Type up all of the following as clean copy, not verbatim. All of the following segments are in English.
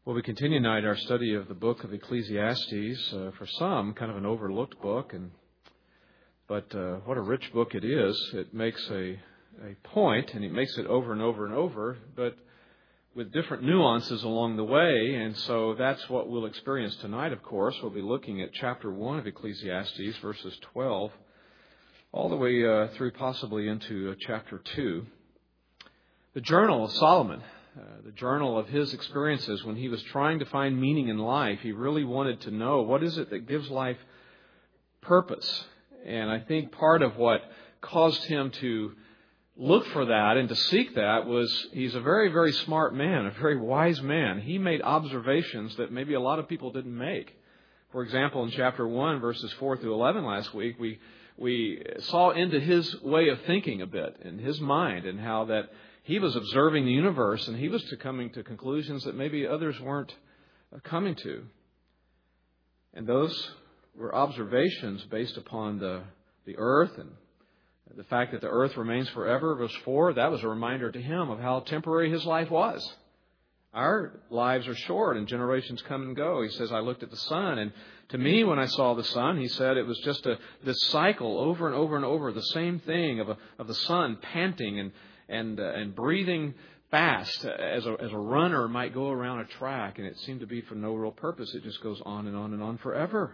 Well, we continue tonight our study of the book of Ecclesiastes. For some, kind of an overlooked book, but what a rich book it is. It makes a point, and it makes it over and over and over, but with different nuances along the way. And so that's what we'll experience tonight, of course. We'll be looking at chapter 1 of Ecclesiastes, verses 12, all the way through possibly into chapter 2. The Journal of Solomon. The journal of his experiences when he was trying to find meaning in life. He really wanted to know what is it that gives life purpose. And I think part of what caused him to look for that and to seek that was he's a very, very smart man, a very wise man. He made observations that maybe a lot of people didn't make. For example, in chapter 1, verses 4 through 11 last week, we saw into his way of thinking a bit, in his mind, and how that he was observing the universe, and he was coming to conclusions that maybe others weren't coming to. And those were observations based upon the earth and the fact that the earth remains forever. Verse 4, that was a reminder to him of how temporary his life was. Our lives are short and generations come and go. He says, I looked at the sun, and to me when I saw the sun, he said it was just this cycle over and over and over, the same thing of the sun panting and breathing fast as a runner might go around a track, and it seemed to be for no real purpose. It just goes on and on and on forever.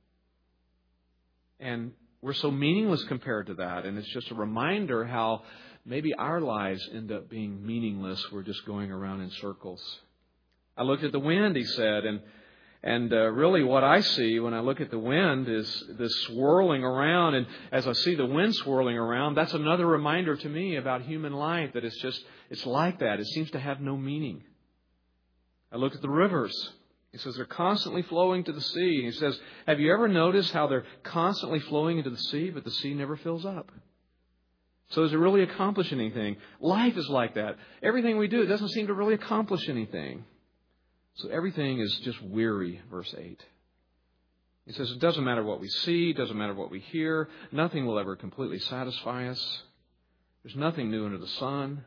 And we're so meaningless compared to that, and it's just a reminder how maybe our lives end up being meaningless. We're just going around in circles. I looked at the wind, he said, and really what I see when I look at the wind is this swirling around. And as I see the wind swirling around, that's another reminder to me about human life, that it's like that. It seems to have no meaning. I look at the rivers. He says they're constantly flowing to the sea. He says, have you ever noticed how they're constantly flowing into the sea, but the sea never fills up? So does it really accomplish anything? Life is like that. Everything we do, it doesn't seem to really accomplish anything. So everything is just weary, verse 8. He says it doesn't matter what we see, it doesn't matter what we hear. Nothing will ever completely satisfy us. There's nothing new under the sun.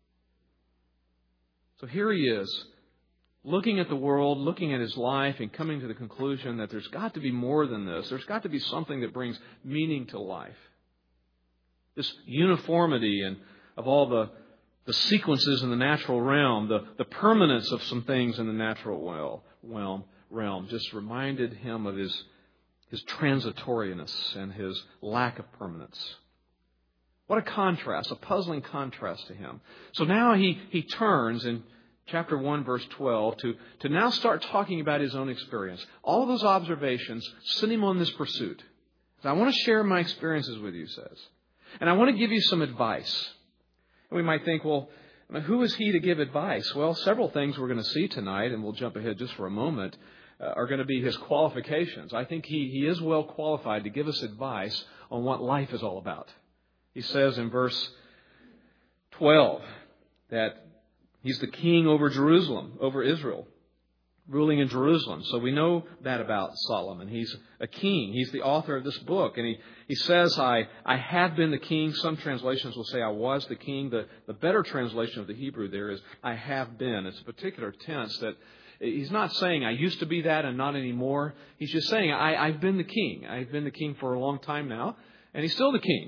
So here he is, looking at the world, looking at his life, and coming to the conclusion that there's got to be more than this. There's got to be something that brings meaning to life. This uniformity and of all the sequences in the natural realm, the permanence of some things in the natural realm just reminded him of his transitoriness and his lack of permanence. What a contrast, a puzzling contrast to him. So now he turns in chapter 1, verse 12, to now start talking about his own experience. All those observations sent him on this pursuit. So I want to share my experiences with you, he says. And I want to give you some advice. And we might think, well, who is he to give advice? Well, several things we're going to see tonight, and we'll jump ahead just for a moment, are going to be his qualifications. I think he is well qualified to give us advice on what life is all about. He says in verse 12 that he's the king over Jerusalem, over Israel, ruling in Jerusalem. So we know that about Solomon. He's a king. He's the author of this book. And he says, I have been the king. Some translations will say I was the king. The better translation of the Hebrew there is I have been. It's a particular tense that he's not saying I used to be that and not anymore. He's just saying I've been the king. I've been the king for a long time now. And he's still the king.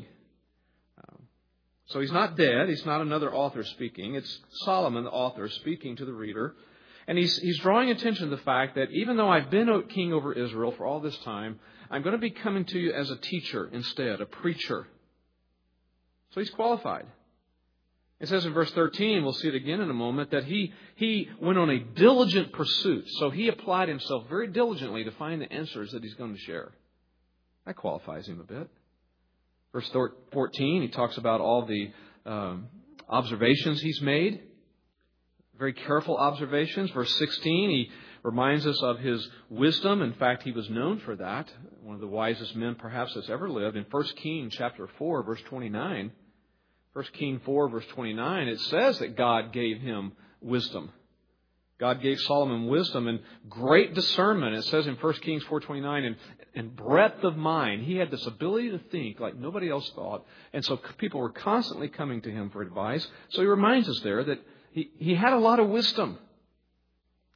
So he's not dead. He's not another author speaking. It's Solomon, the author, speaking to the reader. And he's drawing attention to the fact that even though I've been king over Israel for all this time, I'm going to be coming to you as a teacher instead, a preacher. So he's qualified. It says in verse 13, we'll see it again in a moment, that he went on a diligent pursuit. So he applied himself very diligently to find the answers that he's going to share. That qualifies him a bit. Verse 14, he talks about all the observations he's made. Very careful observations. Verse 16, he reminds us of his wisdom. In fact, he was known for that. One of the wisest men perhaps that's ever lived. In 1 Kings chapter 4, verse 29, 1 Kings 4, verse 29, it says that God gave him wisdom. God gave Solomon wisdom and great discernment. It says in 1 Kings 4:29, and breadth of mind. He had this ability to think like nobody else thought. And so people were constantly coming to him for advice. So he reminds us there that he had a lot of wisdom.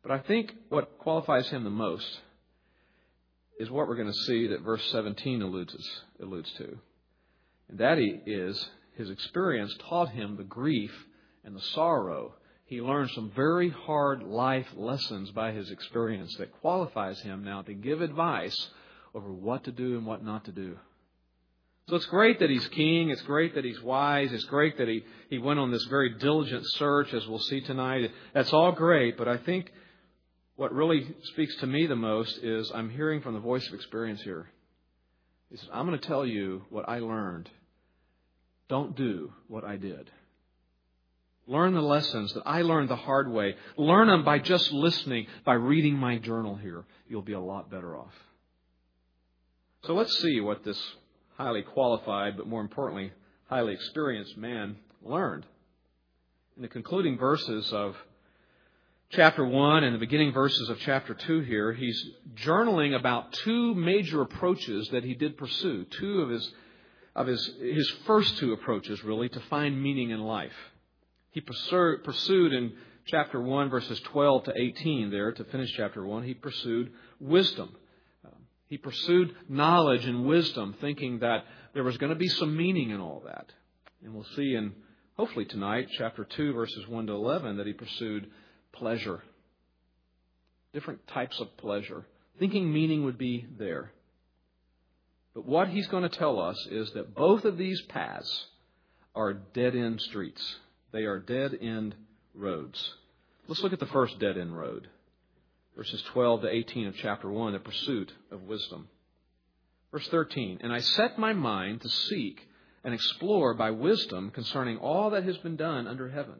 But I think what qualifies him the most is what we're going to see that verse 17 alludes to. And that is, his experience taught him the grief and the sorrow. He learned some very hard life lessons by his experience that qualifies him now to give advice over what to do and what not to do. So it's great that he's king. It's great that he's wise. It's great that he went on this very diligent search, as we'll see tonight. That's all great, but I think what really speaks to me the most is I'm hearing from the voice of experience here. He says, I'm going to tell you what I learned. Don't do what I did. Learn the lessons that I learned the hard way. Learn them by just listening, by reading my journal here. You'll be a lot better off. So let's see what this highly qualified, but more importantly, highly experienced man learned. In the concluding verses of chapter 1 and the beginning verses of chapter 2 here, he's journaling about two major approaches that he did pursue. Two of his first two approaches, really, to find meaning in life. He pursued in chapter 1, verses 12 to 18 there, to finish chapter 1, he pursued wisdom. He pursued knowledge and wisdom, thinking that there was going to be some meaning in all that. And we'll see in, hopefully tonight, chapter 2, verses 1 to 11, that he pursued pleasure. Different types of pleasure. Thinking meaning would be there. But what he's going to tell us is that both of these paths are dead-end streets. They are dead-end roads. Let's look at the first dead-end road. Verses 12 to 18 of chapter 1, the pursuit of wisdom. Verse 13, and I set my mind to seek and explore by wisdom concerning all that has been done under heaven.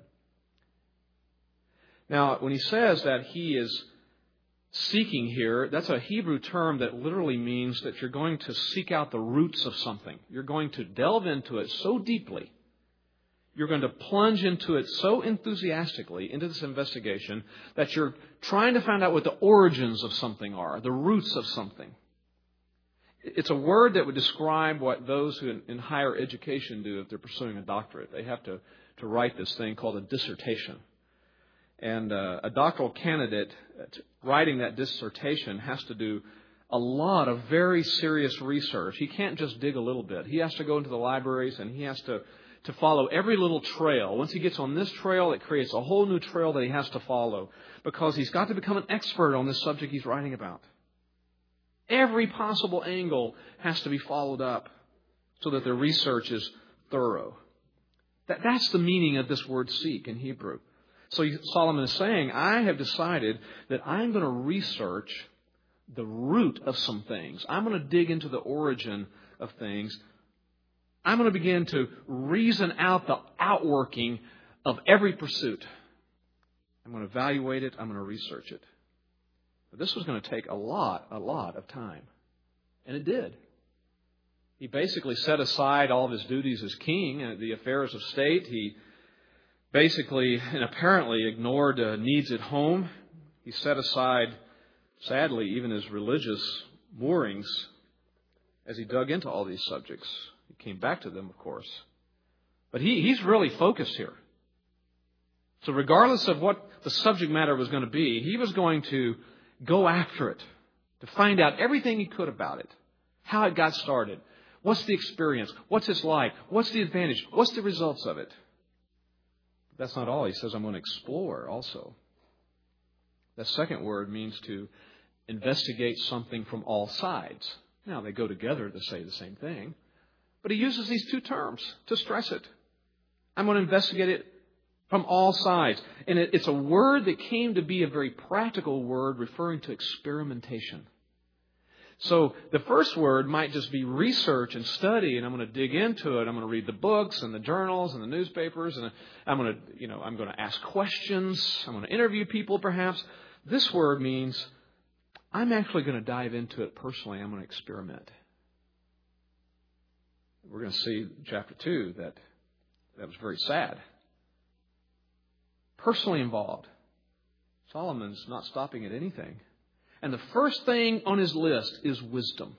Now, when he says that he is seeking here, that's a Hebrew term that literally means that you're going to seek out the roots of something. You're going to delve into it so deeply. You're going to plunge into it so enthusiastically, into this investigation, that you're trying to find out what the origins of something are, the roots of something. It's a word that would describe what those who in higher education do if they're pursuing a doctorate. They have to write this thing called a dissertation. And a doctoral candidate writing that dissertation has to do a lot of very serious research. He can't just dig a little bit. He has to go into the libraries and he has to follow every little trail. Once he gets on this trail, it creates a whole new trail that he has to follow because he's got to become an expert on this subject he's writing about. Every possible angle has to be followed up so that the research is thorough. That's the meaning of this word seek in Hebrew. So Solomon is saying, I have decided that I'm going to research the root of some things. I'm going to dig into the origin of things. I'm going to begin to reason out the outworking of every pursuit. I'm going to evaluate it. I'm going to research it. But this was going to take a lot of time. And it did. He basically set aside all of his duties as king and the affairs of state. He basically and apparently ignored needs at home. He set aside, sadly, even his religious moorings as he dug into all these subjects. He came back to them, of course. But he's really focused here. So regardless of what the subject matter was going to be, he was going to go after it, to find out everything he could about it, how it got started, what's the experience, what's it like, what's the advantage, what's the results of it. That's not all. He says, I'm going to explore also. That second word means to investigate something from all sides. Now, they go together to say the same thing. But he uses these two terms to stress it. I'm going to investigate it from all sides. And it's a word that came to be a very practical word referring to experimentation. So the first word might just be research and study, and I'm going to dig into it. I'm going to read the books and the journals and the newspapers, and I'm going to ask questions. I'm going to interview people, perhaps. This word means I'm actually going to dive into it personally. I'm going to experiment. We're going to see in chapter 2 that was very sad. Personally involved. Solomon's not stopping at anything. And the first thing on his list is wisdom.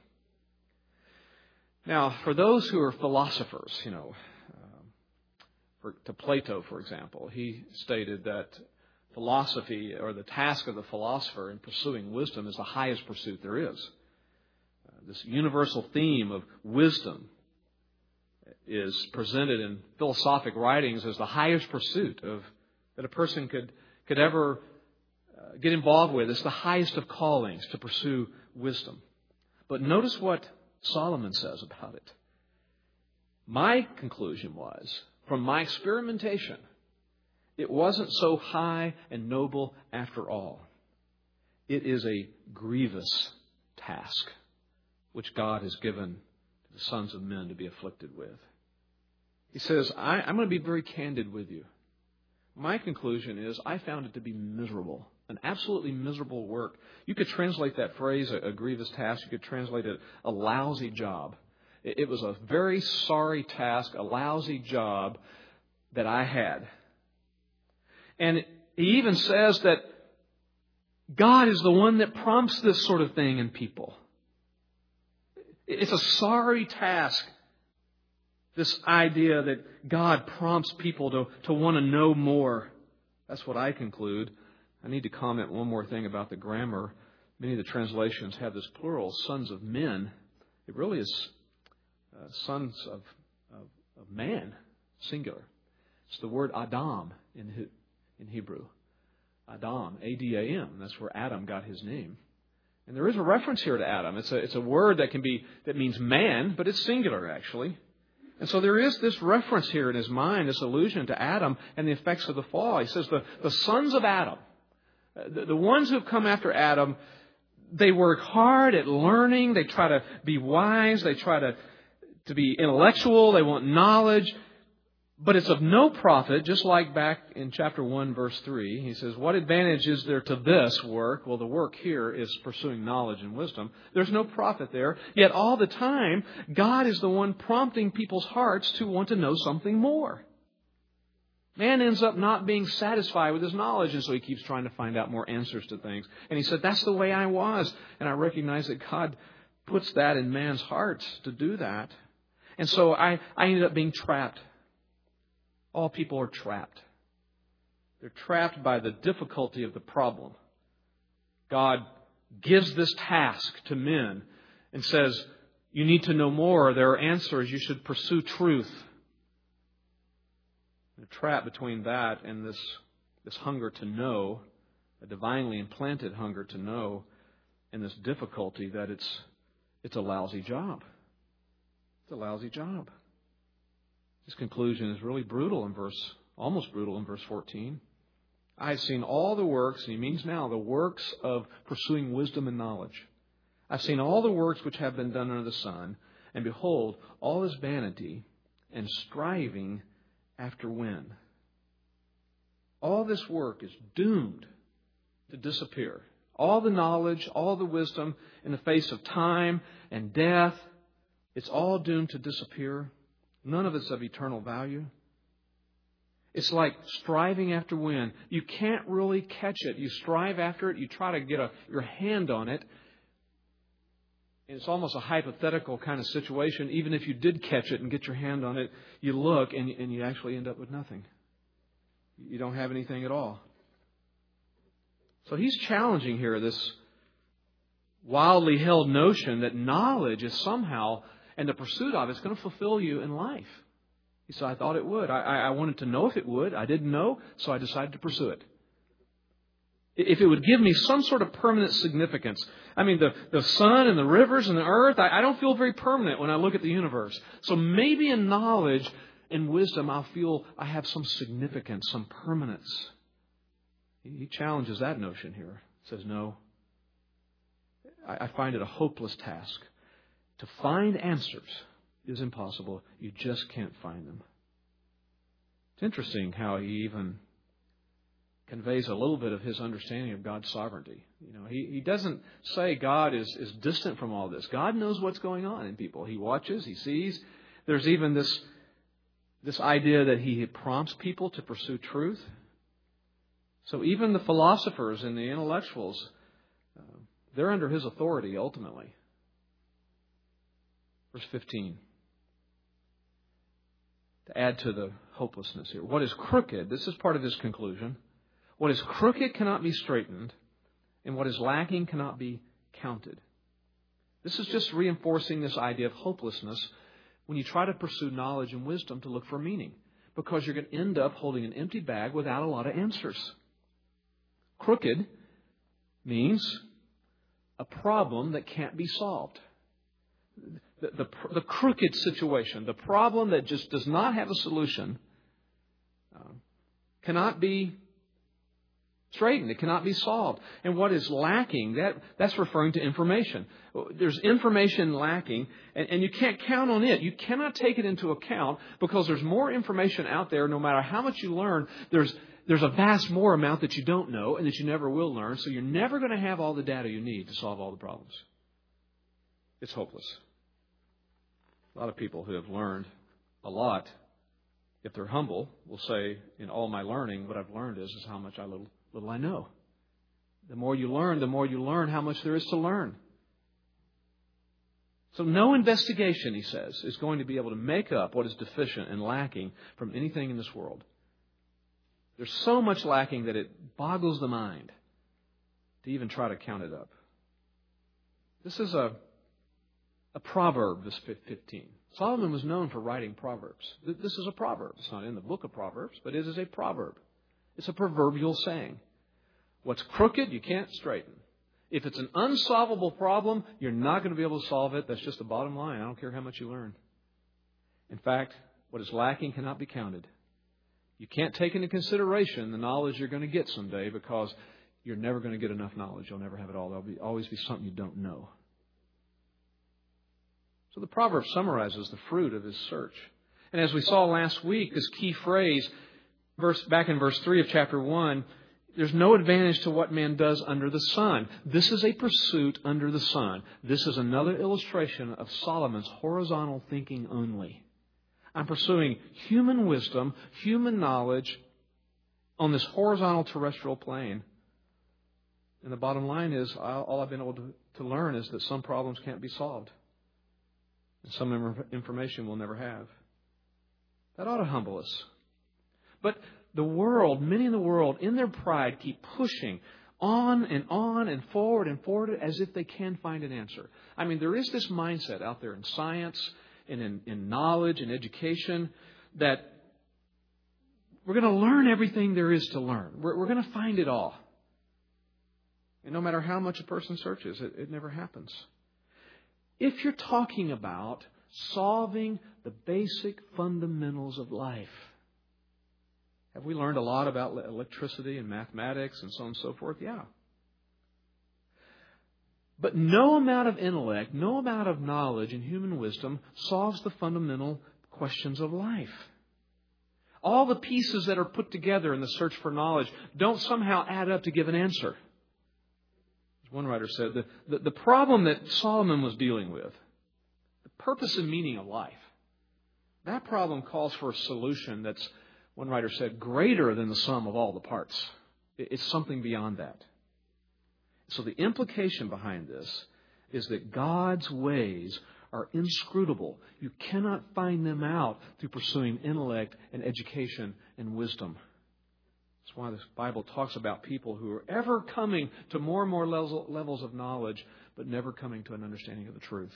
Now, for those who are philosophers, to Plato, for example, he stated that philosophy or the task of the philosopher in pursuing wisdom is the highest pursuit there is. This universal theme of wisdom is presented in philosophic writings as the highest pursuit that a person could ever get involved with. It's the highest of callings to pursue wisdom. But notice what Solomon says about it. My conclusion was, from my experimentation, it wasn't so high and noble after all. It is a grievous task which God has given to the sons of men to be afflicted with. He says, I'm going to be very candid with you. My conclusion is I found it to be miserable, an absolutely miserable work. You could translate that phrase, a grievous task, you could translate it a lousy job. It was a very sorry task, a lousy job that I had. And he even says that God is the one that prompts this sort of thing in people. It's a sorry task, this idea that God prompts people to want to know more. That's what I conclude. I need to comment one more thing about the grammar. Many of the translations have this plural, sons of men. It really is sons of man, singular. It's the word Adam in Hebrew. Adam, A-D-A-M. That's where Adam got his name. And there is a reference here to Adam. It's a word that means man, but it's singular actually. And so there is this reference here in his mind, this allusion to Adam and the effects of the fall. He says the sons of Adam, the ones who have come after Adam, they work hard at learning. They try to be wise. They try to be intellectual. They want knowledge. But it's of no profit, just like back in chapter 1, verse 3. He says, what advantage is there to this work? Well, the work here is pursuing knowledge and wisdom. There's no profit there. Yet all the time, God is the one prompting people's hearts to want to know something more. Man ends up not being satisfied with his knowledge, and so he keeps trying to find out more answers to things. And he said, that's the way I was. And I recognize that God puts that in man's hearts to do that. And so I ended up being trapped. All people are trapped. They're trapped by the difficulty of the problem. God gives this task to men and says, you need to know more. There are answers. You should pursue truth. They're trapped between that and this hunger to know, a divinely implanted hunger to know, and this difficulty that it's a lousy job. It's a lousy job. His conclusion is really almost brutal in verse 14. I have seen all the works, and he means now the works of pursuing wisdom and knowledge. I've seen all the works which have been done under the sun, and behold, all is vanity and striving after wind. All this work is doomed to disappear. All the knowledge, all the wisdom in the face of time and death, it's all doomed to disappear. None of it's of eternal value. It's like striving after wind. You can't really catch it. You strive after it. You try to get your hand on it. And it's almost a hypothetical kind of situation. Even if you did catch it and get your hand on it, you look and you actually end up with nothing. You don't have anything at all. So he's challenging here this wildly held notion that knowledge is somehow, and the pursuit of it is going to fulfill you in life. He said, I thought it would. I wanted to know if it would. I didn't know, so I decided to pursue it. If it would give me some sort of permanent significance. I mean, the sun and the rivers and the earth, I don't feel very permanent when I look at the universe. So maybe in knowledge and wisdom, I'll feel I have some significance, some permanence. He challenges that notion here. He says, no, I find it a hopeless task. To find answers is impossible. You just can't find them. It's interesting how he even conveys a little bit of his understanding of God's sovereignty. You know, he doesn't say God is distant from all this. God knows what's going on in people. He watches, he sees. There's even this idea that he prompts people to pursue truth. So even the philosophers and the intellectuals, they're under his authority ultimately. Verse 15. To add to the hopelessness here. What is crooked, this is part of his conclusion. What is crooked cannot be straightened, and what is lacking cannot be counted. This is just reinforcing this idea of hopelessness when you try to pursue knowledge and wisdom to look for meaning, because you're going to end up holding an empty bag without a lot of answers. Crooked means a problem that can't be solved. The crooked situation, the problem that just does not have a solution, cannot be straightened. It cannot be solved. And what is lacking, that's referring to information. There's information lacking, and you can't count on it. You cannot take it into account because there's more information out there. No matter how much you learn, there's a vast more amount that you don't know and that you never will learn. So you're never going to have all the data you need to solve all the problems. It's hopeless. A lot of people who have learned a lot, if they're humble, will say, in all my learning, what I've learned is how much little I know. The more you learn how much there is to learn. So no investigation, he says, is going to be able to make up what is deficient and lacking from anything in this world. There's so much lacking that it boggles the mind to even try to count it up. This is a proverb, this 15. Solomon was known for writing proverbs. This is a proverb. It's not in the book of Proverbs, but it is a proverb. It's a proverbial saying. What's crooked, you can't straighten. If it's an unsolvable problem, you're not going to be able to solve it. That's just the bottom line. I don't care how much you learn. In fact, what is lacking cannot be counted. You can't take into consideration the knowledge you're going to get someday because you're never going to get enough knowledge. You'll never have it all. There'll always be something you don't know. So the proverb summarizes the fruit of his search. And as we saw last week, this key phrase, back in verse 3 of chapter 1, there's no advantage to what man does under the sun. This is a pursuit under the sun. This is another illustration of Solomon's horizontal thinking only. I'm pursuing human wisdom, human knowledge on this horizontal terrestrial plane. And the bottom line is, all I've been able to learn is that some problems can't be solved. And some information we'll never have. That ought to humble us. But the world, many in the world, in their pride, keep pushing on and forward as if they can find an answer. I mean, there is this mindset out there in science and in knowledge and education that we're going to learn everything there is to learn. We're going to find it all. And no matter how much a person searches, it never happens. If you're talking about solving the basic fundamentals of life, have we learned a lot about electricity and mathematics and so on and so forth? Yeah. But no amount of intellect, no amount of knowledge and human wisdom solves the fundamental questions of life. All the pieces that are put together in the search for knowledge don't somehow add up to give an answer. As one writer said, the problem that Solomon was dealing with, the purpose and meaning of life, that problem calls for a solution that's, one writer said, greater than the sum of all the parts. It's something beyond that. So the implication behind this is that God's ways are inscrutable. You cannot find them out through pursuing intellect and education and wisdom. That's why the Bible talks about people who are ever coming to more and more levels of knowledge, but never coming to an understanding of the truth.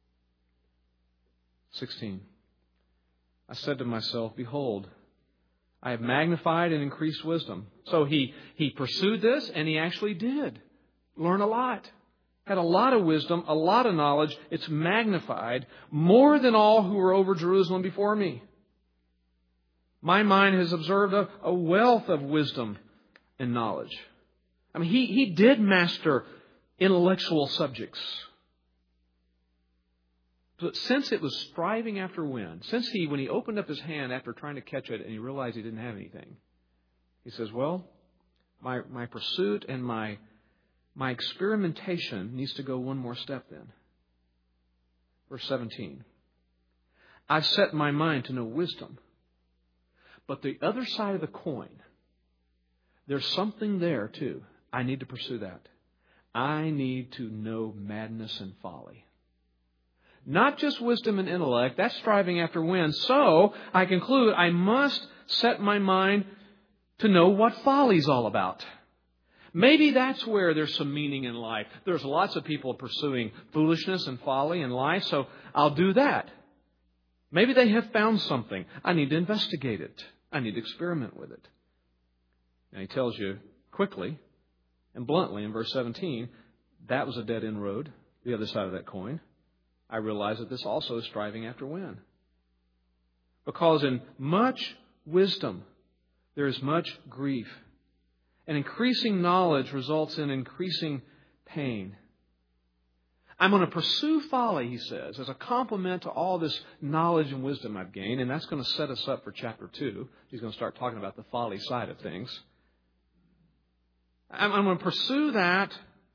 16. I said to myself, behold, I have magnified and increased wisdom. So he pursued this, and he actually did learn a lot. Had a lot of wisdom, a lot of knowledge. It's magnified more than all who were over Jerusalem before me. My mind has observed a wealth of wisdom and knowledge. I mean, he did master intellectual subjects. But since it was striving after wind, when he opened up his hand after trying to catch it and he realized he didn't have anything, he says, well, my pursuit and my experimentation needs to go one more step then. Verse 17. I've set my mind to know wisdom. But the other side of the coin, there's something there too. I need to pursue that. I need to know madness and folly. Not just wisdom and intellect, that's striving after wind. So I conclude I must set my mind to know what folly's all about. Maybe that's where there's some meaning in life. There's lots of people pursuing foolishness and folly in life, so I'll do that. Maybe they have found something. I need to investigate it. I need to experiment with it. And he tells you quickly and bluntly in verse 17, that was a dead-end road, the other side of that coin. I realize that this also is striving after wind. Because in much wisdom, there is much grief. And increasing knowledge results in increasing pain. I'm going to pursue folly, he says, as a complement to all this knowledge and wisdom I've gained. And that's going to set us up for chapter 2. He's going to start talking about the folly side of things. I'm going to pursue that.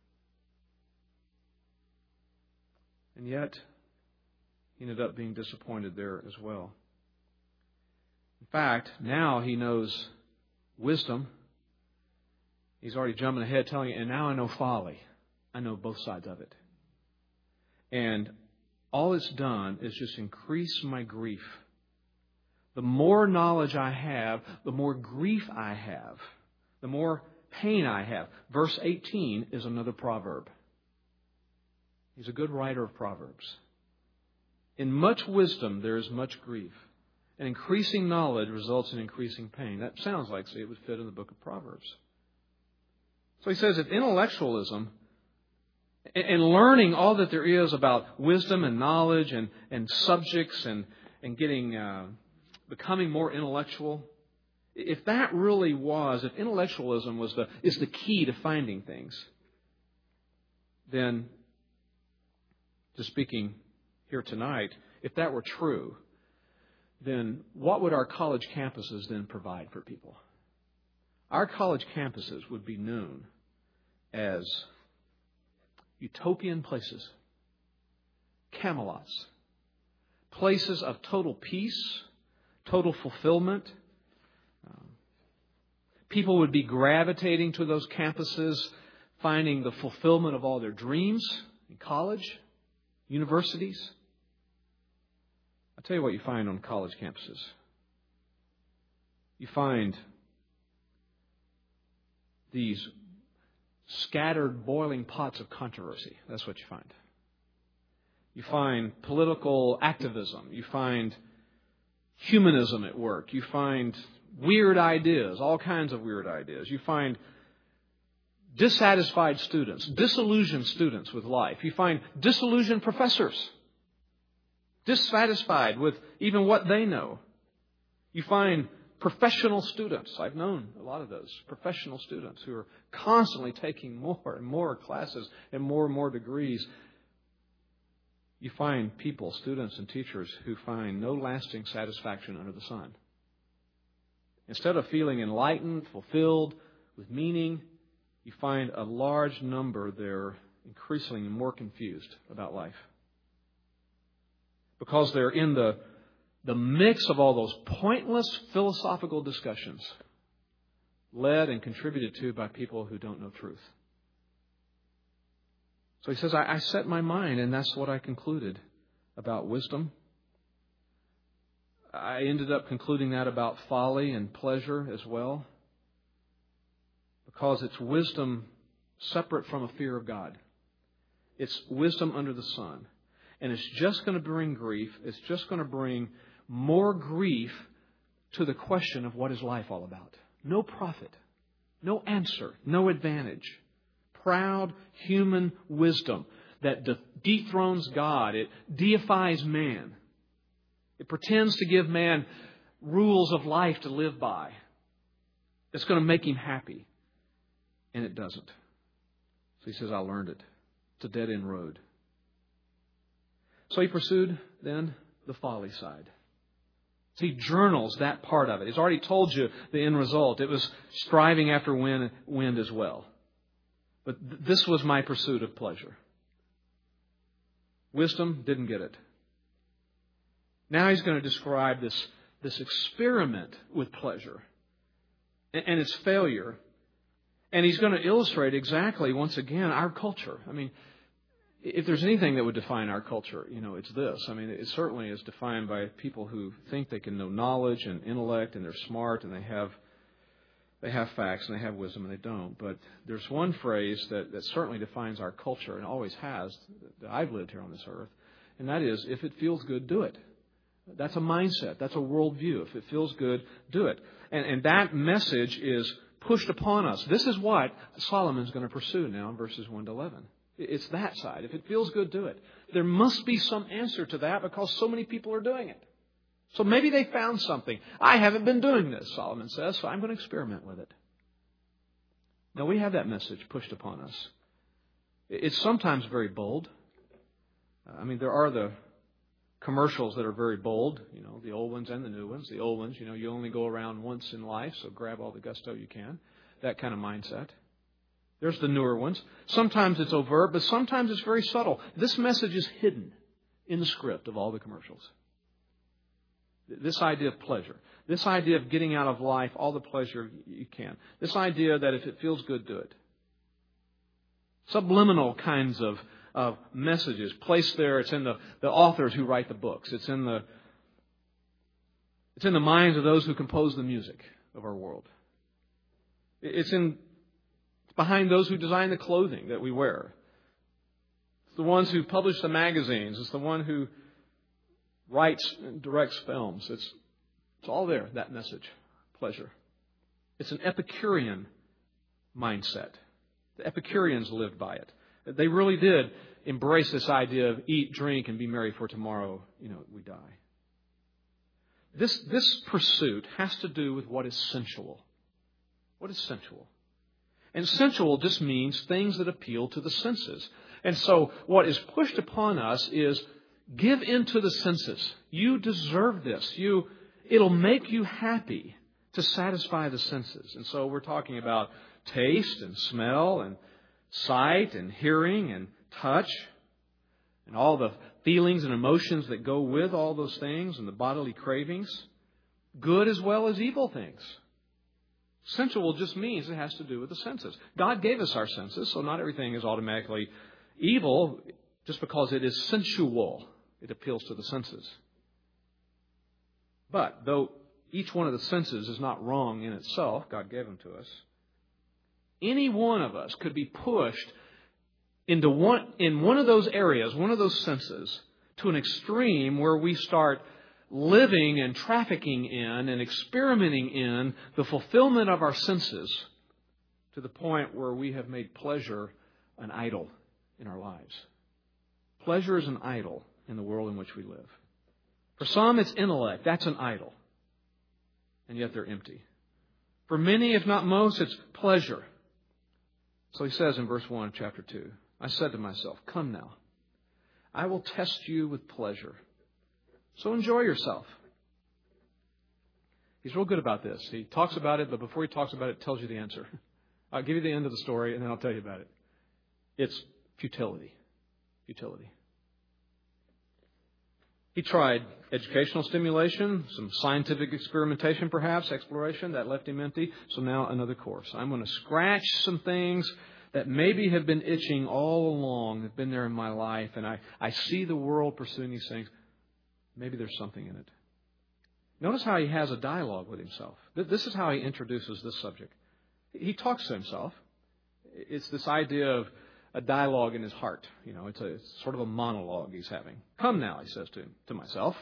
And yet, he ended up being disappointed there as well. In fact, now he knows wisdom. He's already jumping ahead telling you, and now I know folly. I know both sides of it. And all it's done is just increase my grief. The more knowledge I have, the more grief I have, the more pain I have. Verse 18 is another proverb. He's a good writer of Proverbs. In much wisdom, there is much grief. And increasing knowledge results in increasing pain. That sounds like, see, it would fit in the book of Proverbs. So he says that intellectualism and learning all that there is about wisdom and knowledge and subjects and getting becoming more intellectual, if that really was, if intellectualism is the key to finding things, then, just speaking here tonight, if that were true, then what would our college campuses then provide for people? Our college campuses would be known as utopian places, Camelots, places of total peace, total fulfillment. People would be gravitating to those campuses, finding the fulfillment of all their dreams in college, universities. I'll tell you what you find on college campuses. You find these scattered boiling pots of controversy. That's what you find. You find political activism. You find humanism at work. You find weird ideas, all kinds of weird ideas. You find dissatisfied students, disillusioned students with life. You find disillusioned professors, dissatisfied with even what they know. You find professional students. I've known a lot of those professional students who are constantly taking more and more classes and more degrees. You find people, students and teachers, who find no lasting satisfaction under the sun. Instead of feeling enlightened, fulfilled, with meaning, you find a large number there increasingly more confused about life. Because they're in the mix of all those pointless philosophical discussions led and contributed to by people who don't know truth. So he says, I set my mind, and that's what I concluded about wisdom. I ended up concluding that about folly and pleasure as well, because it's wisdom separate from a fear of God. It's wisdom under the sun. And it's just going to bring grief. It's just going to bring more grief to the question of what is life all about. No profit, no answer, no advantage. Proud human wisdom that dethrones God. It deifies man. It pretends to give man rules of life to live by. It's going to make him happy. And it doesn't. So he says, I learned it. It's a dead-end road. So he pursued then the folly side. So he journals that part of it. He's already told you the end result. It was striving after wind as well. But this was my pursuit of pleasure. Wisdom didn't get it. Now he's going to describe this experiment with pleasure and its failure. And he's going to illustrate exactly, once again, our culture. I mean, if there's anything that would define our culture, it's this. I mean, it certainly is defined by people who think they can know knowledge and intellect, and they're smart, and they They have facts and they have wisdom and they don't. But there's one phrase that certainly defines our culture and always has, that I've lived here on this earth, and that is, if it feels good, do it. That's a mindset. That's a worldview. If it feels good, do it. And that message is pushed upon us. This is what Solomon's going to pursue now in verses 1 to 11. It's that side. If it feels good, do it. There must be some answer to that because so many people are doing it. So maybe they found something. I haven't been doing this, Solomon says, so I'm going to experiment with it. Now, we have that message pushed upon us. It's sometimes very bold. There are the commercials that are very bold, the old ones and the new ones. The old ones, you only go around once in life, so grab all the gusto you can. That kind of mindset. There's the newer ones. Sometimes it's overt, but sometimes it's very subtle. This message is hidden in the script of all the commercials. This idea of pleasure. This idea of getting out of life all the pleasure you can. This idea that if it feels good, do it. Subliminal kinds of messages placed there. It's in the authors who write the books. It's in the minds of those who compose the music of our world. It's behind those who design the clothing that we wear. It's the ones who publish the magazines. It's the one who writes and directs films. It's all there, that message, pleasure. It's an Epicurean mindset. The Epicureans lived by it. They really did embrace this idea of eat, drink, and be merry, for tomorrow, we die. This pursuit has to do with what is sensual. What is sensual? And sensual just means things that appeal to the senses. And so what is pushed upon us is give into the senses. You deserve this. It'll make you happy to satisfy the senses. And so we're talking about taste and smell and sight and hearing and touch and all the feelings and emotions that go with all those things and the bodily cravings, good as well as evil things. Sensual just means it has to do with the senses. God gave us our senses, so not everything is automatically evil just because it is sensual. It appeals to the senses. But though each one of the senses is not wrong in itself, God gave them to us, any one of us could be pushed in one of those areas, one of those senses, to an extreme where we start living and trafficking in and experimenting in the fulfillment of our senses to the point where we have made pleasure an idol in our lives. Pleasure is an idol in the world in which we live. For some, it's intellect. That's an idol. And yet they're empty. For many, if not most, it's pleasure. So he says in verse 1 of chapter 2, I said to myself, come now, I will test you with pleasure. So enjoy yourself. He's real good about this. He talks about it, but before he talks about it, tells you the answer. I'll give you the end of the story, and then I'll tell you about it. It's futility. Futility. He tried educational stimulation, some scientific experimentation perhaps, exploration. That left him empty. So now another course. I'm going to scratch some things that maybe have been itching all along, have been there in my life, and I see the world pursuing these things. Maybe there's something in it. Notice how he has a dialogue with himself. This is how he introduces this subject. He talks to himself. It's this idea of a dialogue in his heart. It's sort of a monologue he's having. Come now, he says to myself.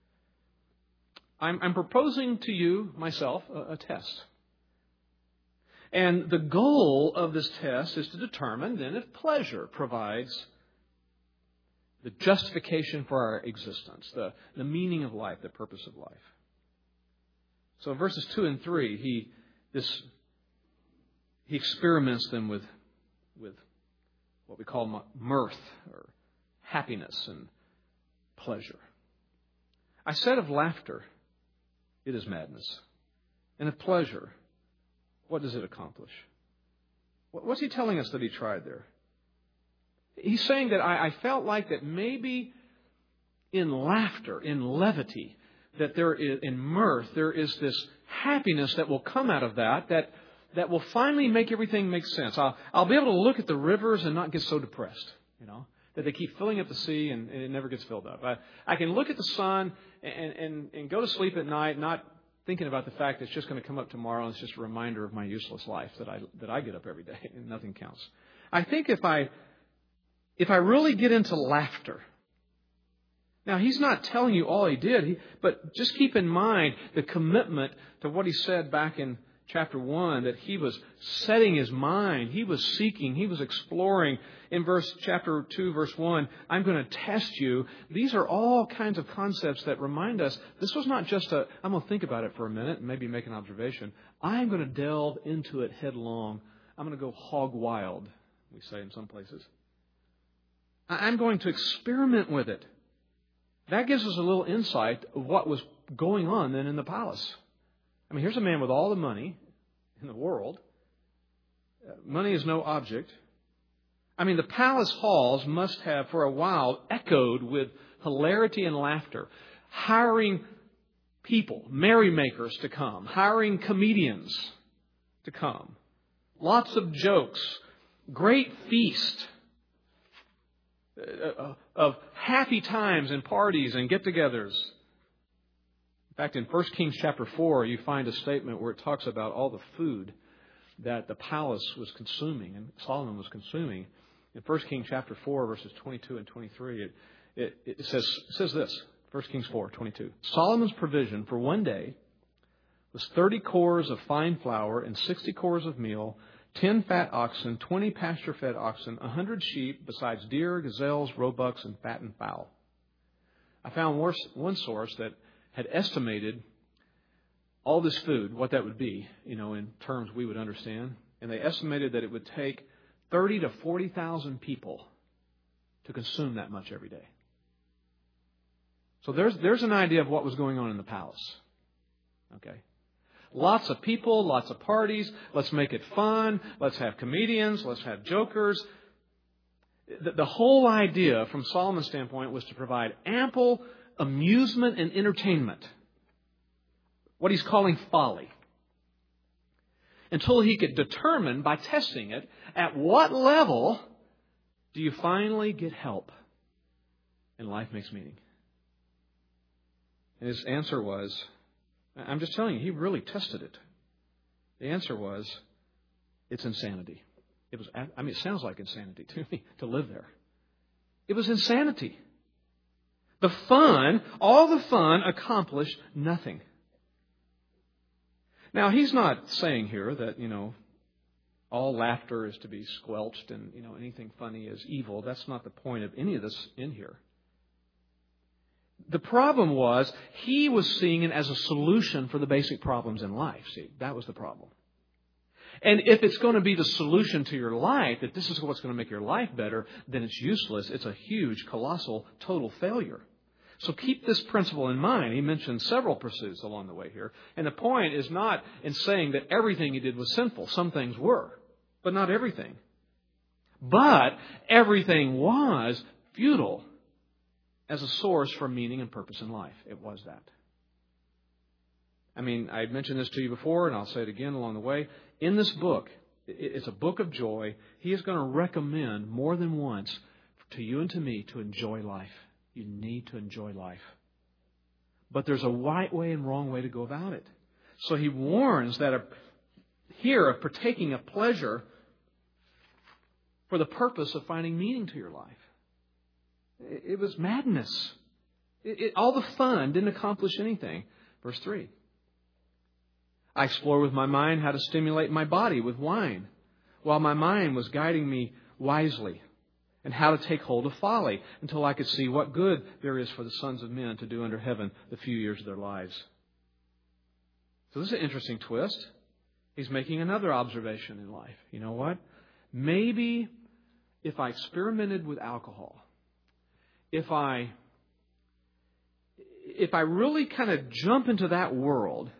I'm proposing to you, myself, a test. And the goal of this test is to determine then if pleasure provides the justification for our existence, the meaning of life, the purpose of life. So in verses 2 and 3, he experiments them with what we call mirth or happiness and pleasure. I said of laughter, it is madness. And of pleasure, what does it accomplish? What's he telling us that he tried there? He's saying that I felt like that maybe in laughter, in levity, that there is, in mirth, there is this happiness that will come out of that will finally make everything make sense. I'll be able to look at the rivers and not get so depressed, that they keep filling up the sea and it never gets filled up. I can look at the sun and go to sleep at night not thinking about the fact that it's just going to come up tomorrow and it's just a reminder of my useless life that I get up every day and nothing counts. I think if I really get into laughter, now he's not telling you all he did, but just keep in mind the commitment to what he said back in chapter 1, that he was setting his mind, he was seeking, he was exploring. In chapter 2, verse 1, I'm going to test you. These are all kinds of concepts that remind us this was not just I'm going to think about it for a minute and maybe make an observation. I'm going to delve into it headlong. I'm going to go hog wild, we say in some places. I'm going to experiment with it. That gives us a little insight of what was going on then in the palace. I mean, here's a man with all the money in the world. Money is no object. I mean, the palace halls must have, for a while, echoed with hilarity and laughter. Hiring people, merrymakers to come. Hiring comedians to come. Lots of jokes. Great feast of happy times and parties and get-togethers. In fact, in 1 Kings chapter 4, you find a statement where it talks about all the food that the palace was consuming and Solomon was consuming. In 1 Kings chapter 4, verses 22 and 23, it says this, 1 Kings 4:22. Solomon's provision for one day was 30 cores of fine flour and 60 cores of meal, 10 fat oxen, 20 pasture-fed oxen, 100 sheep, besides deer, gazelles, roebucks, and fattened fowl. I found one source that had estimated all this food, what that would be, in terms we would understand. And they estimated that it would take 30 to 40,000 people to consume that much every day. So there's an idea of what was going on in the palace. Okay. Lots of people, lots of parties. Let's make it fun. Let's have comedians. Let's have jokers. The whole idea from Solomon's standpoint was to provide ample amusement and entertainment. What he's calling folly. Until he could determine by testing it, at what level do you finally get help and life makes meaning? And his answer was, I'm just telling you, he really tested it. The answer was, it's insanity. It sounds like insanity to me to live there. It was insanity. All the fun accomplished nothing. Now, he's not saying here that, all laughter is to be squelched and, anything funny is evil. That's not the point of any of this in here. The problem was he was seeing it as a solution for the basic problems in life. See, that was the problem. And if it's going to be the solution to your life, that this is what's going to make your life better, then it's useless. It's a huge, colossal, total failure. So keep this principle in mind. He mentioned several pursuits along the way here. And the point is not in saying that everything he did was sinful. Some things were, but not everything. But everything was futile as a source for meaning and purpose in life. It was that. I mentioned this to you before, and I'll say it again along the way. In this book, it's a book of joy. He is going to recommend more than once to you and to me to enjoy life. You need to enjoy life. But there's a right way and wrong way to go about it. So he warns that of partaking of pleasure for the purpose of finding meaning to your life. It was madness. All the fun didn't accomplish anything. Verse 3. I explored with my mind how to stimulate my body with wine, while my mind was guiding me wisely, and how to take hold of folly, until I could see what good there is for the sons of men to do under heaven the few years of their lives. So this is an interesting twist. He's making another observation in life. You know what? Maybe if I experimented with alcohol, if I really kind of jump into that world,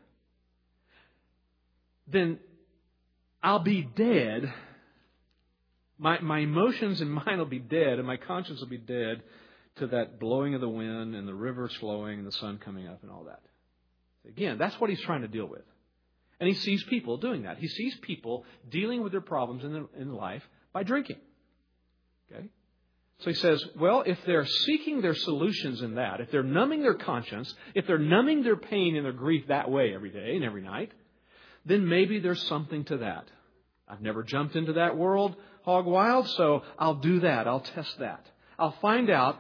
then I'll be dead. My emotions and mind will be dead, and my conscience will be dead to that blowing of the wind and the rivers flowing and the sun coming up and all that. Again, that's what he's trying to deal with. And he sees people doing that. He sees people dealing with their problems in life by drinking. Okay? So he says, well, if they're seeking their solutions in that, if they're numbing their conscience, if they're numbing their pain and their grief that way every day and every night, then maybe there's something to that. I've never jumped into that world hog wild, so I'll do that. I'll test that. I'll find out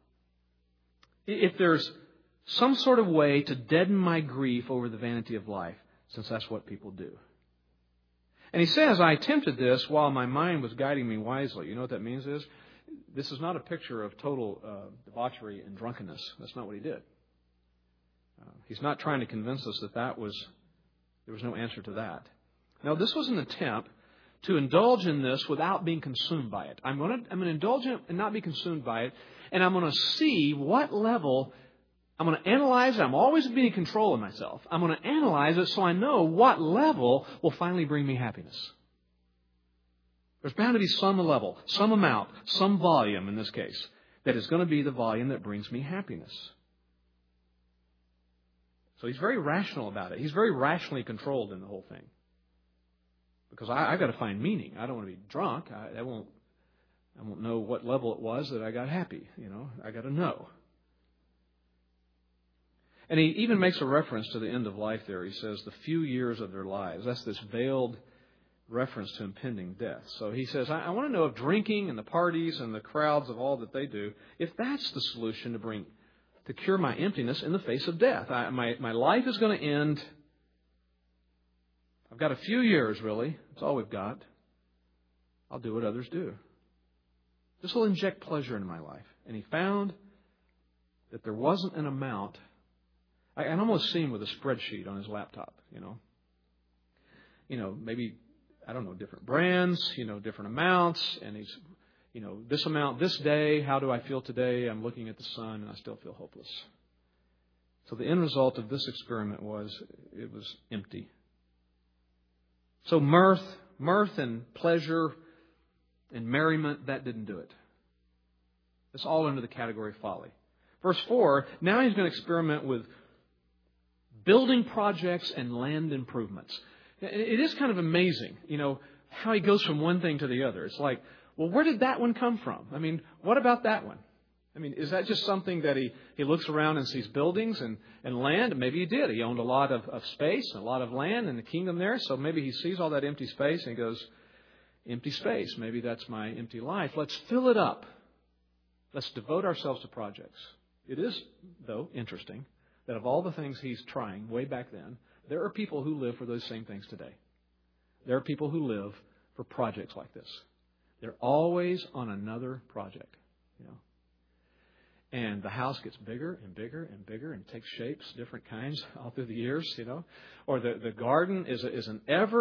if there's some sort of way to deaden my grief over the vanity of life, since that's what people do. And he says, I attempted this while my mind was guiding me wisely. You know what that means is? This is not a picture of total debauchery and drunkenness. That's not what he did. He's not trying to convince us that there was no answer to that. No, this was an attempt to indulge in this without being consumed by it. I'm going to indulge in it and not be consumed by it, and I'm going to see what level. I'm going to analyze it. I'm always being in control of myself. I'm going to analyze it so I know what level will finally bring me happiness. There's bound to be some level, some amount, some volume in this case that is going to be the volume that brings me happiness. So he's very rational about it. He's very rationally controlled in the whole thing. Because I've got to find meaning. I don't want to be drunk. I won't know what level it was that I got happy. I got to know. And he even makes a reference to the end of life there. He says the few years of their lives. That's this veiled reference to impending death. So he says, I want to know if drinking and the parties and the crowds of all that they do, if that's the solution to cure my emptiness in the face of death. My life is going to end. I've got a few years, really. That's all we've got. I'll do what others do. This will inject pleasure into my life. And he found that there wasn't an amount. I can almost see him with a spreadsheet on his laptop, maybe, I don't know, different brands, different amounts. And he's, this amount this day. How do I feel today? I'm looking at the sun and I still feel hopeless. So the end result of this experiment was empty. So mirth and pleasure and merriment, that didn't do it. It's all under the category of folly. Verse 4, now he's going to experiment with building projects and land improvements. It is kind of amazing, how he goes from one thing to the other. It's like, well, where did that one come from? What about that one? Is that just something that he looks around and sees buildings and land? Maybe he did. He owned a lot of space, a lot of land in the kingdom there. So maybe he sees all that empty space and he goes, empty space. Maybe that's my empty life. Let's fill it up. Let's devote ourselves to projects. It is, though, interesting that of all the things he's trying way back then, there are people who live for those same things today. There are people who live for projects like this. They're always on another project, And the house gets bigger and bigger and bigger and takes shapes, different kinds all through the years, Or the garden is an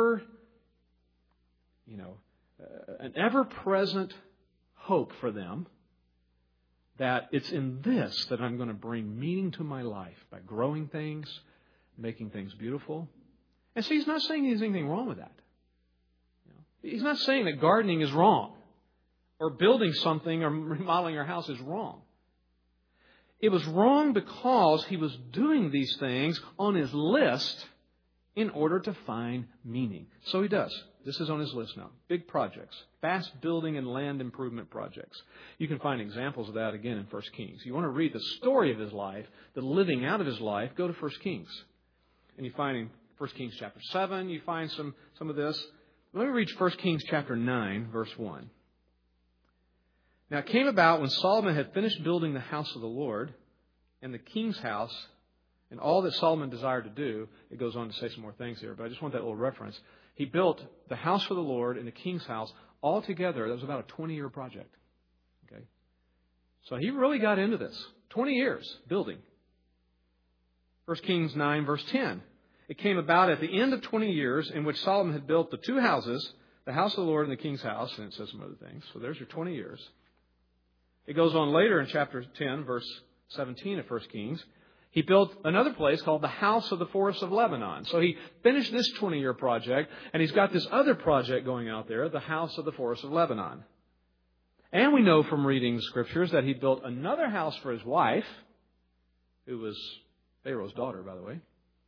ever-present hope for them that it's in this that I'm going to bring meaning to my life by growing things, making things beautiful. And so he's not saying there's anything wrong with that. He's not saying that gardening is wrong or building something or remodeling our house is wrong. It was wrong because he was doing these things on his list in order to find meaning. So he does. This is on his list now. Big projects, fast building and land improvement projects. You can find examples of that again in 1 Kings. You want to read the story of his life, the living out of his life, go to 1 Kings. And you find in 1 Kings chapter 7, you find some of this. Let me read 1 Kings chapter 9, verse 1. Now it came about when Solomon had finished building the house of the Lord and the king's house and all that Solomon desired to do. It goes on to say some more things here, but I just want that little reference. He built the house for the Lord and the king's house all together. That was about a 20-year project. Okay, so he really got into this. 20 years building. 1 Kings 9, verse 10. It came about at the end of 20 years in which Solomon had built the two houses, the house of the Lord and the king's house, and it says some other things. So there's your 20 years. It goes on later in chapter 10, verse 17 of 1 Kings. He built another place called the House of the Forest of Lebanon. So he finished this 20-year project, and he's got this other project going out there, the House of the Forest of Lebanon. And we know from reading the Scriptures that he built another house for his wife, who was Pharaoh's daughter, by the way.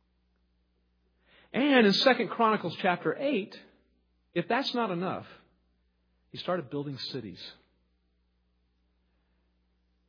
And in 2 Chronicles chapter 8, if that's not enough, he started building cities.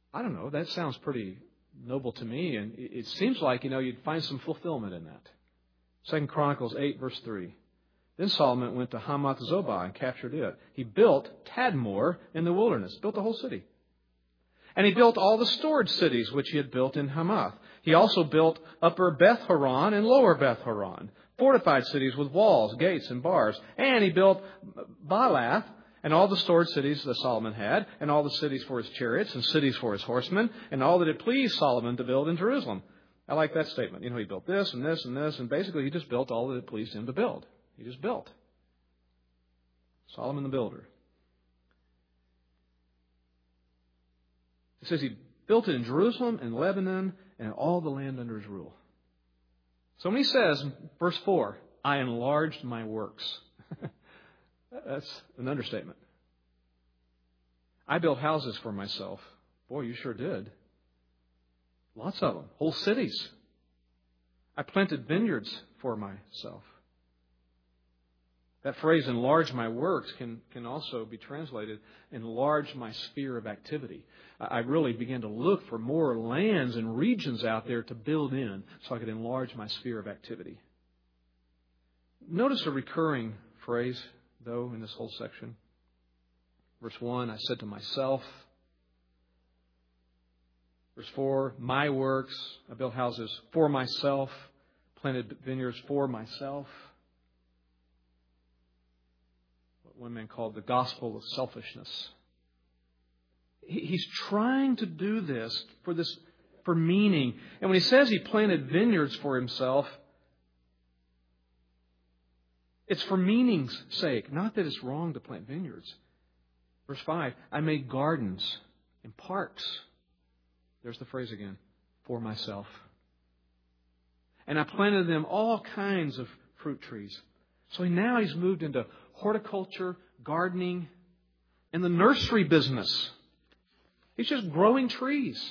I don't know, that sounds pretty noble to me, and it seems like, you'd find some fulfillment in that. 2 Chronicles 8, verse 3. Then Solomon went to Hamath Zobah and captured it. He built Tadmor in the wilderness, built the whole city. And he built all the stored cities which he had built in Hamath. He also built Upper Beth Horon and Lower Beth Horon, fortified cities with walls, gates, and bars. And he built Baalath and all the stored cities that Solomon had, and all the cities for his chariots and cities for his horsemen, and all that it pleased Solomon to build in Jerusalem. I like that statement. He built this and this and this, and basically he just built all that it pleased him to build. He just built. Solomon the builder. It says he built it in Jerusalem and Lebanon and all the land under his rule. So when he says, in verse 4, I enlarged my works, that's an understatement. I built houses for myself. Boy, you sure did. Lots of them. Whole cities. I planted vineyards for myself. That phrase, enlarge my works, can also be translated, enlarge my sphere of activity. I really began to look for more lands and regions out there to build in so I could enlarge my sphere of activity. Notice a recurring phrase, though, in this whole section. Verse 1, I said to myself. Verse 4, my works. I built houses for myself, planted vineyards for myself. One man called the gospel of selfishness. He's trying to do this for meaning. And when he says he planted vineyards for himself, it's for meaning's sake. Not that it's wrong to plant vineyards. Verse 5, I made gardens and parks. There's the phrase again. For myself. And I planted them all kinds of fruit trees. So now he's moved into horticulture, gardening, and the nursery business. He's just growing trees.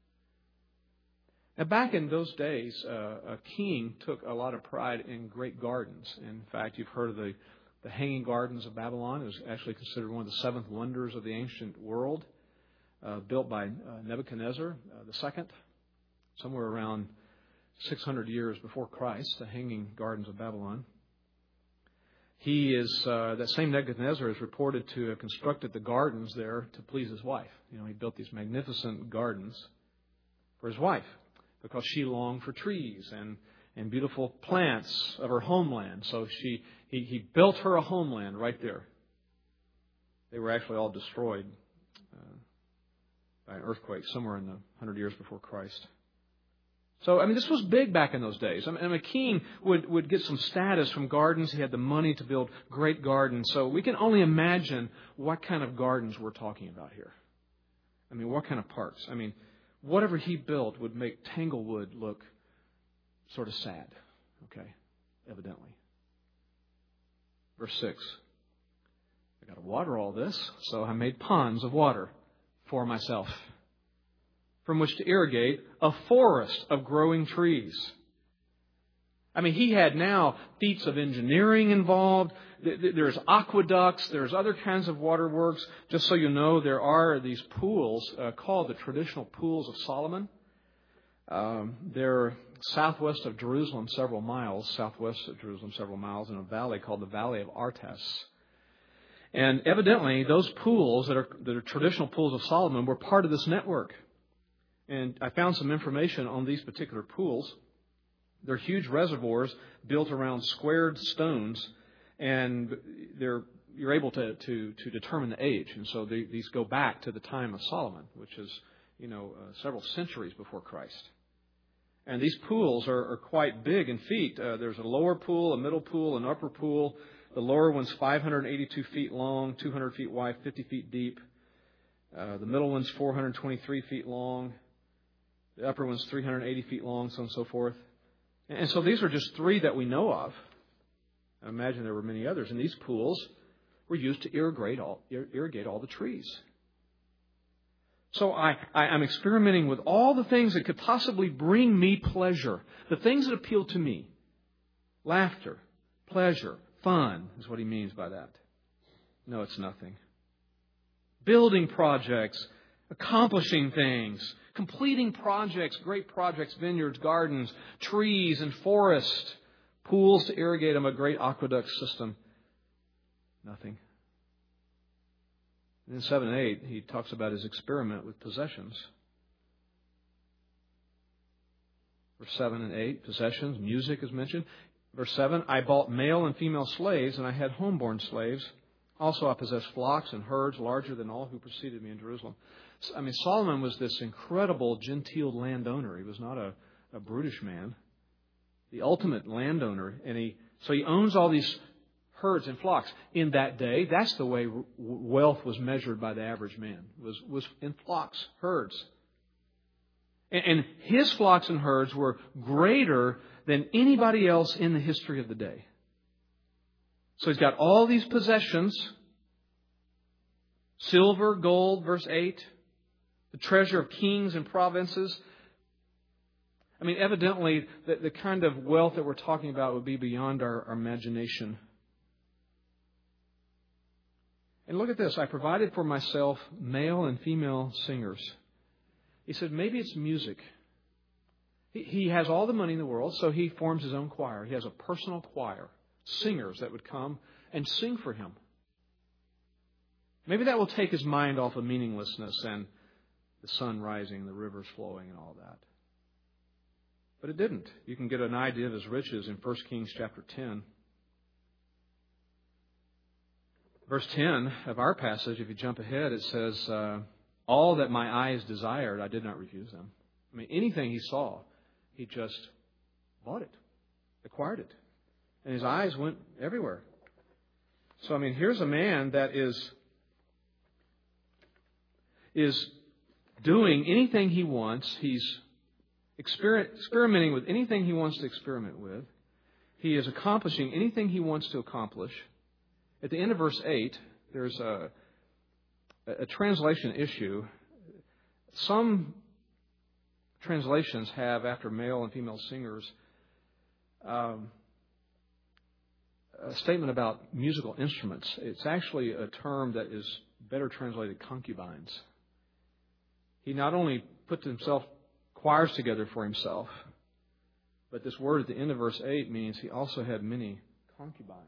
Now, back in those days, a king took a lot of pride in great gardens. In fact, you've heard of the Hanging Gardens of Babylon. It was actually considered one of the 7 wonders of the ancient world, built by Nebuchadnezzar II, somewhere around 600 years before Christ, the Hanging Gardens of Babylon. That same Nebuchadnezzar is reported to have constructed the gardens there to please his wife. He built these magnificent gardens for his wife because she longed for trees and beautiful plants of her homeland. So he built her a homeland right there. They were actually all destroyed by an earthquake somewhere in the 100 years before Christ. So, this was big back in those days. A king would get some status from gardens. He had the money to build great gardens. So we can only imagine what kind of gardens we're talking about here. What kind of parks? Whatever he built would make Tanglewood look sort of sad. Okay, evidently. Verse 6. I got to water all this, so I made ponds of water for myself, from which to irrigate a forest of growing trees. He had now feats of engineering involved. There's aqueducts. There's other kinds of waterworks. Just so you know, there are these pools called the traditional pools of Solomon. They're southwest of Jerusalem several miles, in a valley called the Valley of Artas. And evidently, those pools that are traditional pools of Solomon were part of this network. And I found some information on these particular pools. They're huge reservoirs built around squared stones, and you're able to determine the age. And so these go back to the time of Solomon, which is several centuries before Christ. And these pools are quite big in feet. There's a lower pool, a middle pool, an upper pool. The lower one's 582 feet long, 200 feet wide, 50 feet deep. The middle one's 423 feet long. The upper one's 380 feet long, so on and so forth. And so these are just 3 that we know of. I imagine there were many others. And these pools were used to irrigate all the trees. So I'm experimenting with all the things that could possibly bring me pleasure. The things that appeal to me. Laughter, pleasure, fun is what he means by that. No, it's nothing. Building projects, accomplishing things, completing projects, great projects, vineyards, gardens, trees and forests, pools to irrigate them, a great aqueduct system. Nothing. And in 7 and 8, he talks about his experiment with possessions. Verse 7 and 8, possessions, music is mentioned. Verse 7, I bought male and female slaves, and I had homeborn slaves. Also I possessed flocks and herds larger than all who preceded me in Jerusalem. I mean, Solomon was this incredible genteel landowner. He was not a brutish man. The ultimate landowner. And he owns all these herds and flocks. In that day, that's the way wealth was measured by the average man, was in flocks, herds. And his flocks and herds were greater than anybody else in the history of the day. So he's got all these possessions. Silver, gold, verse 8. The treasure of kings and provinces. I mean, evidently, the kind of wealth that we're talking about would be beyond our imagination. And look at this. I provided for myself male and female singers. He said, maybe it's music. He has all the money in the world, so he forms his own choir. He has a personal choir, singers that would come and sing for him. Maybe that will take his mind off of meaninglessness and the sun rising, the rivers flowing, and all that. But it didn't. You can get an idea of his riches in 1 Kings chapter 10. Verse 10 of our passage, if you jump ahead, it says, all that my eyes desired, I did not refuse them. I mean, anything he saw, he just bought it, acquired it. And his eyes went everywhere. So, I mean, here's a man that is doing anything he wants. He's experimenting with anything he wants to experiment with. He is accomplishing anything he wants to accomplish. At the end of verse 8, there's a translation issue. Some translations have, after male and female singers, a statement about musical instruments. It's actually a term that is better translated concubines. He not only put himself choirs together for himself, but this word at the end of verse 8 means he also had many concubines.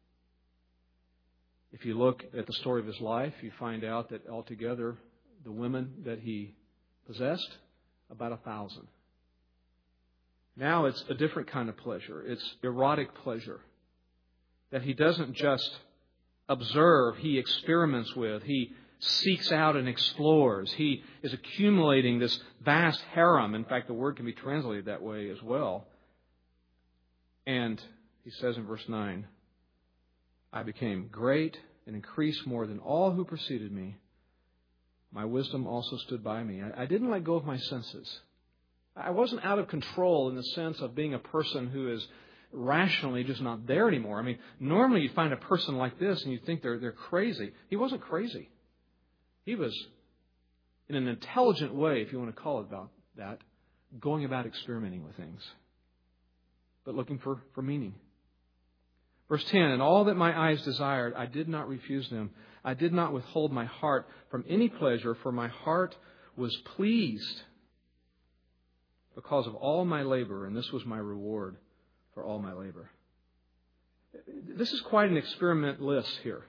If you look at the story of his life, you find out that altogether the women that he possessed, about 1,000. Now it's a different kind of pleasure. It's erotic pleasure that he doesn't just observe, he experiments with, he seeks out and explores. He is accumulating this vast harem. In fact, the word can be translated that way as well. And he says in verse 9, I became great and increased more than all who preceded me. My wisdom also stood by me. I didn't let go of my senses. I wasn't out of control in the sense of being a person who is rationally just not there anymore. I mean, normally you find a person like this and you think they're crazy. He wasn't crazy. He was, in an intelligent way, if you want to call it about that, going about experimenting with things, but looking for meaning. Verse 10, and all that my eyes desired, I did not refuse them. I did not withhold my heart from any pleasure, for my heart was pleased because of all my labor, and this was my reward for all my labor. This is quite an experiment list here.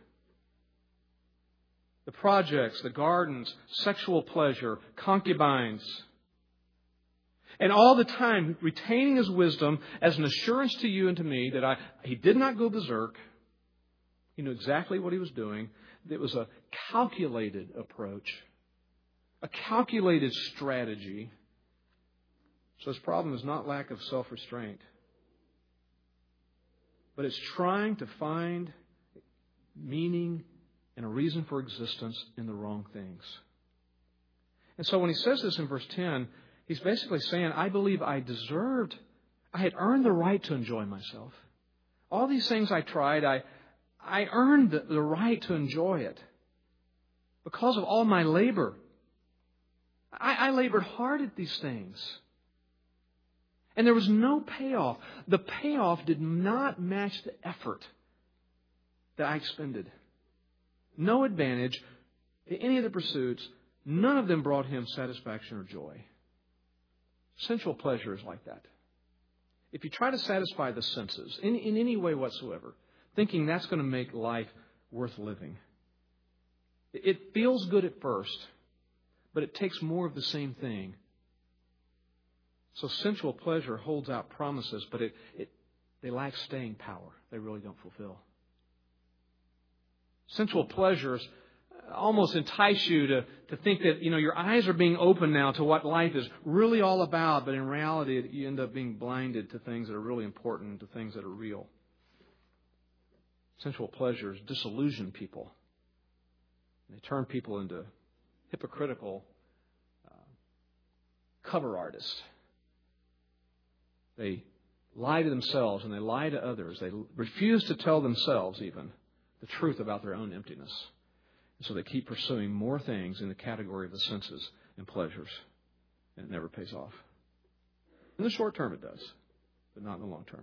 The projects, the gardens, sexual pleasure, concubines. And all the time retaining his wisdom as an assurance to you and to me that he did not go berserk. He knew exactly what he was doing. It was a calculated approach, a calculated strategy. So his problem is not lack of self-restraint, but it's trying to find meaning and a reason for existence in the wrong things. And so when he says this in verse 10, he's basically saying, I believe I had earned the right to enjoy myself. All these things I tried, I earned the right to enjoy it because of all my labor. I labored hard at these things. And there was no payoff. The payoff did not match the effort that I expended. No advantage in any of the pursuits, none of them brought him satisfaction or joy. Sensual pleasure is like that. If you try to satisfy the senses in any way whatsoever, thinking that's going to make life worth living, it feels good at first, but it takes more of the same thing. So sensual pleasure holds out promises, but they lack staying power. They really don't fulfill. Sensual pleasures almost entice you to think that, your eyes are being opened now to what life is really all about, but in reality, you end up being blinded to things that are really important, to things that are real. Sensual pleasures disillusion people. They turn people into hypocritical cover artists. They lie to themselves and they lie to others. They refuse to tell themselves even the truth about their own emptiness. And so they keep pursuing more things in the category of the senses and pleasures. And it never pays off. In the short term it does, but not in the long term.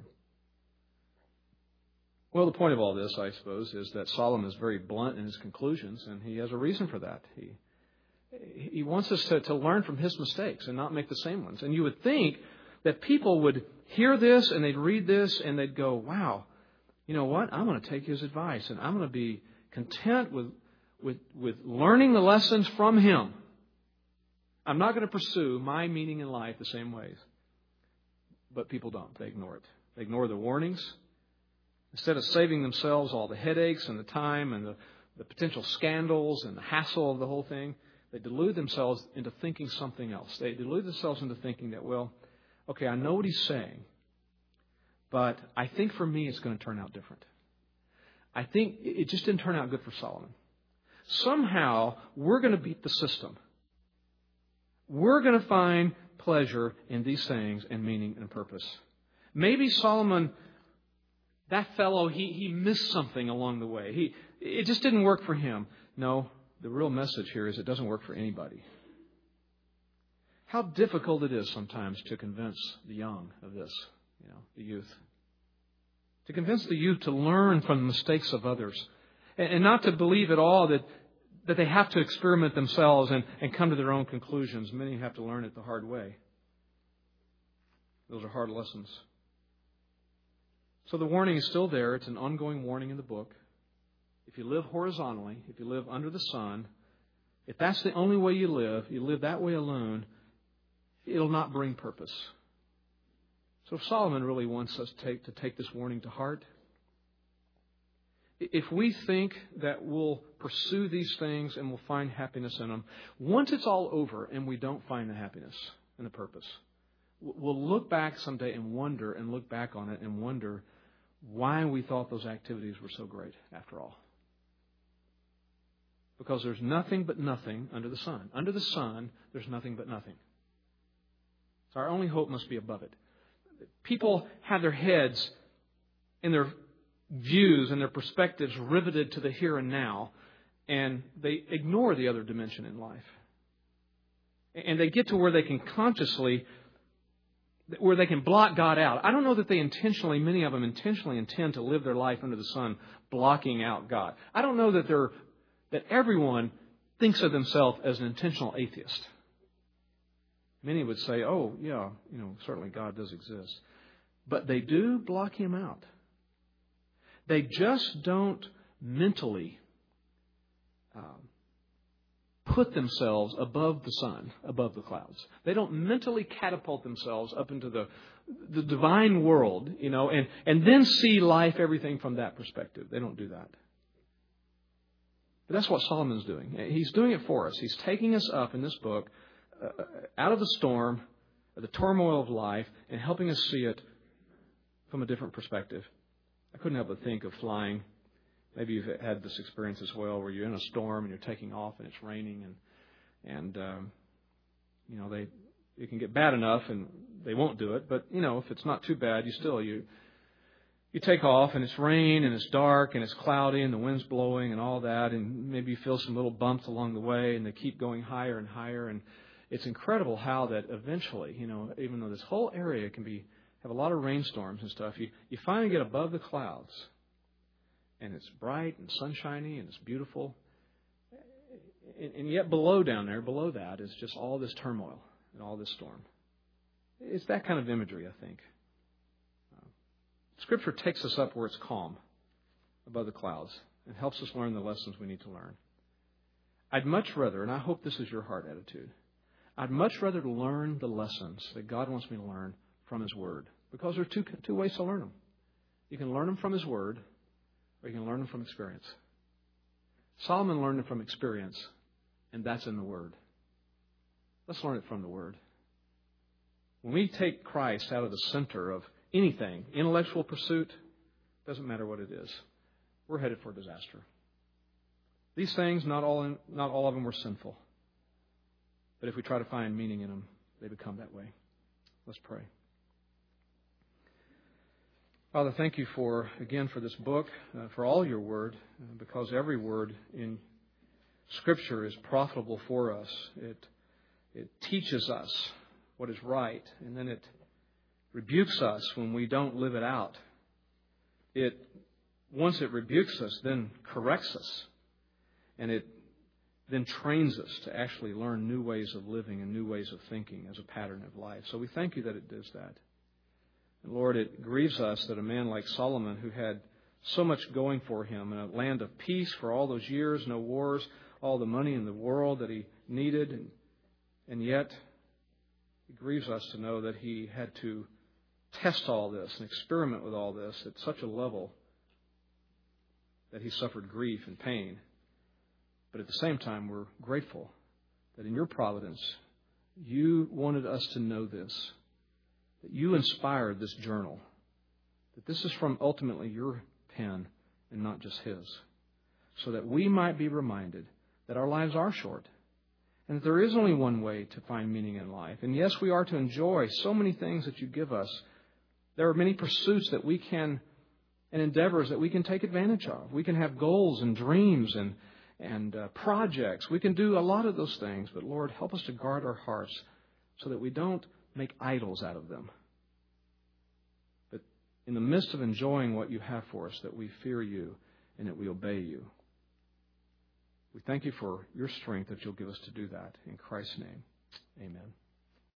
Well, the point of all this, I suppose, is that Solomon is very blunt in his conclusions, and he has a reason for that. He wants us to learn from his mistakes and not make the same ones. And you would think that people would hear this and they'd read this and they'd go, wow, you know what? I'm going to take his advice and I'm going to be content with learning the lessons from him. I'm not going to pursue my meaning in life the same ways. But people don't. They ignore it. They ignore the warnings. Instead of saving themselves all the headaches and the time and the potential scandals and the hassle of the whole thing, they delude themselves into thinking something else. They delude themselves into thinking that, well, okay, I know what he's saying, but I think for me it's going to turn out different. I think it just didn't turn out good for Solomon. Somehow we're going to beat the system. We're going to find pleasure in these things and meaning and purpose. Maybe Solomon, that fellow, he missed something along the way. It just didn't work for him. No, the real message here is it doesn't work for anybody. How difficult it is sometimes to convince the young of this, the youth. To convince the youth to learn from the mistakes of others and not to believe at all that they have to experiment themselves and come to their own conclusions. Many have to learn it the hard way. Those are hard lessons. So the warning is still there. It's an ongoing warning in the book. If you live horizontally, if you live under the sun, if that's the only way you live that way alone, it'll not bring purpose. So Solomon really wants us to take this warning to heart. If we think that we'll pursue these things and we'll find happiness in them, once it's all over and we don't find the happiness and the purpose, we'll look back someday and look back on it and wonder why we thought those activities were so great after all. Because there's nothing but nothing under the sun. Under the sun, there's nothing but nothing. So our only hope must be above it. People have their heads and their views and their perspectives riveted to the here and now, and they ignore the other dimension in life. And they get to where they can where they can block God out. I don't know that many of them intentionally intend to live their life under the sun, blocking out God. I don't know that everyone thinks of themselves as an intentional atheist. Many would say, oh, yeah, certainly God does exist. But they do block Him out. They just don't mentally put themselves above the sun, above the clouds. They don't mentally catapult themselves up into the divine world, and then see life, everything from that perspective. They don't do that. But that's what Solomon's doing. He's doing it for us. He's taking us up in this book out of the storm, the turmoil of life, and helping us see it from a different perspective. I couldn't help but think of flying. Maybe you've had this experience as well, where you're in a storm and you're taking off and it's raining, and it can get bad enough and they won't do it. But if it's not too bad, you take off and it's rain and it's dark and it's cloudy and the wind's blowing and all that, and maybe you feel some little bumps along the way, and they keep going higher and higher. And it's incredible how that eventually, even though this whole area can have a lot of rainstorms and stuff, you finally get above the clouds. And it's bright and sunshiny and it's beautiful. And yet below that, is just all this turmoil and all this storm. It's that kind of imagery, I think. Scripture takes us up where it's calm, above the clouds, and helps us learn the lessons we need to learn. I'd much rather, and I hope this is your heart attitude, I'd much rather learn the lessons that God wants me to learn from His Word. Because there are two ways to learn them. You can learn them from His Word, or you can learn them from experience. Solomon learned them from experience, and that's in the Word. Let's learn it from the Word. When we take Christ out of the center of anything, intellectual pursuit, doesn't matter what it is, we're headed for disaster. These things, not all of them were sinful. But if we try to find meaning in them, they become that way. Let's pray. Father, thank you for this book, for all your word, because every word in Scripture is profitable for us. It teaches us what is right, and then it rebukes us when we don't live it out. Once it rebukes us, then corrects us, and it then trains us to actually learn new ways of living and new ways of thinking as a pattern of life. So we thank you that it does that. And Lord, it grieves us that a man like Solomon, who had so much going for him in a land of peace for all those years, no wars, all the money in the world that he needed, and yet it grieves us to know that he had to test all this and experiment with all this at such a level that he suffered grief and pain. But at the same time, we're grateful that in your providence, you wanted us to know this, that you inspired this journal, that this is from ultimately your pen and not just his, so that we might be reminded that our lives are short and that there is only one way to find meaning in life. And yes, we are to enjoy so many things that you give us. There are many pursuits that we can, and endeavors that we can take advantage of. We can have goals and dreams and projects. We can do a lot of those things, but Lord, help us to guard our hearts so that we don't make idols out of them. But in the midst of enjoying what you have for us, that we fear you and that we obey you. We thank you for your strength that you'll give us to do that. In Christ's name, amen.